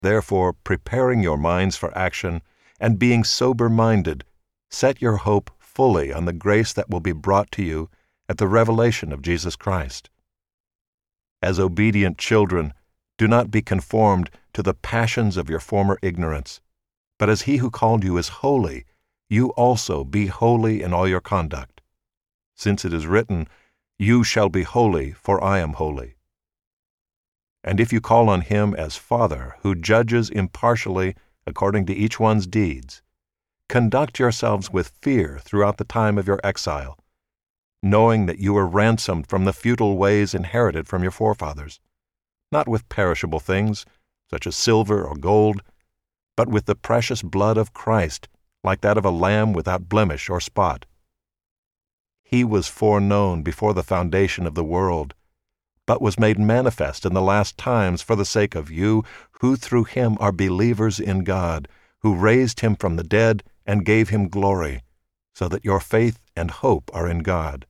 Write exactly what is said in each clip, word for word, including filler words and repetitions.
Therefore, preparing your minds for action, and being sober-minded, set your hope fully on the grace that will be brought to you at the revelation of Jesus Christ. As obedient children, do not be conformed to the passions of your former ignorance, but as He who called you is holy, you also be holy in all your conduct. Since it is written, "You shall be holy, for I am holy." And if you call on Him as Father, who judges impartially according to each one's deeds, conduct yourselves with fear throughout the time of your exile, knowing that you were ransomed from the futile ways inherited from your forefathers, not with perishable things, such as silver or gold, but with the precious blood of Christ, like that of a lamb without blemish or spot. He was foreknown before the foundation of the world, but was made manifest in the last times for the sake of you, who through Him are believers in God, who raised Him from the dead and gave Him glory, so that your faith and hope are in God.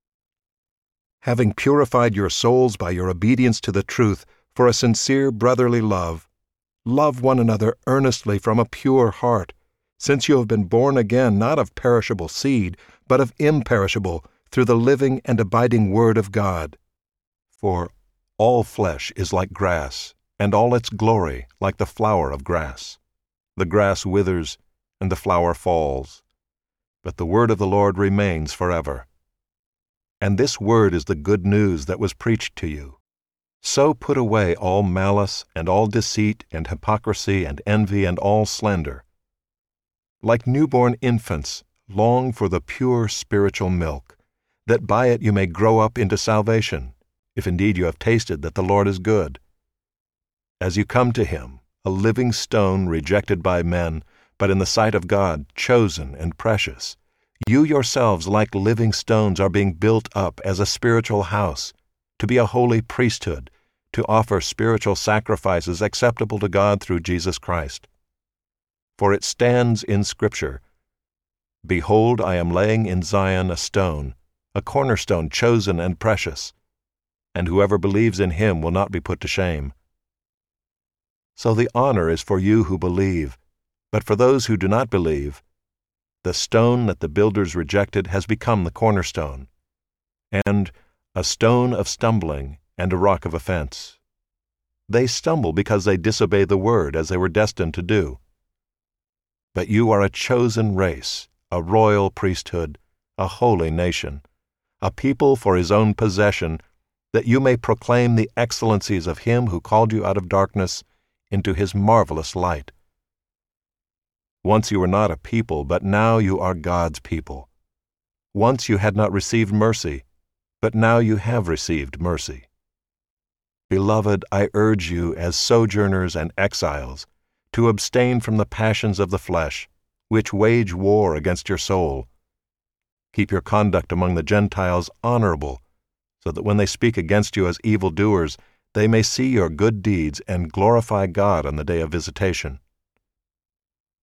Having purified your souls by your obedience to the truth for a sincere brotherly love, love one another earnestly from a pure heart, since you have been born again not of perishable seed, but of imperishable, through the living and abiding Word of God. For all flesh is like grass, and all its glory like the flower of grass. The grass withers, and the flower falls, but the word of the Lord remains forever. And this word is the good news that was preached to you. So put away all malice, and all deceit, and hypocrisy, and envy, and all slander. Like newborn infants, long for the pure spiritual milk, that by it you may grow up into salvation, if indeed you have tasted that the Lord is good. As you come to Him, a living stone rejected by men, but in the sight of God chosen and precious, you yourselves like living stones are being built up as a spiritual house, to be a holy priesthood, to offer spiritual sacrifices acceptable to God through Jesus Christ. For it stands in Scripture, "Behold, I am laying in Zion a stone, a cornerstone chosen and precious, and whoever believes in Him will not be put to shame." So the honor is for you who believe, but for those who do not believe, the stone that the builders rejected has become the cornerstone, and a stone of stumbling and a rock of offense. They stumble because they disobey the word as they were destined to do. But you are a chosen race, a royal priesthood, a holy nation, a people for His own possession, that you may proclaim the excellencies of Him who called you out of darkness into His marvelous light. Once you were not a people, but now you are God's people. Once you had not received mercy, but now you have received mercy. Beloved, I urge you as sojourners and exiles to abstain from the passions of the flesh, which wage war against your soul. Keep your conduct among the Gentiles honorable, so that when they speak against you as evildoers, they may see your good deeds and glorify God on the day of visitation.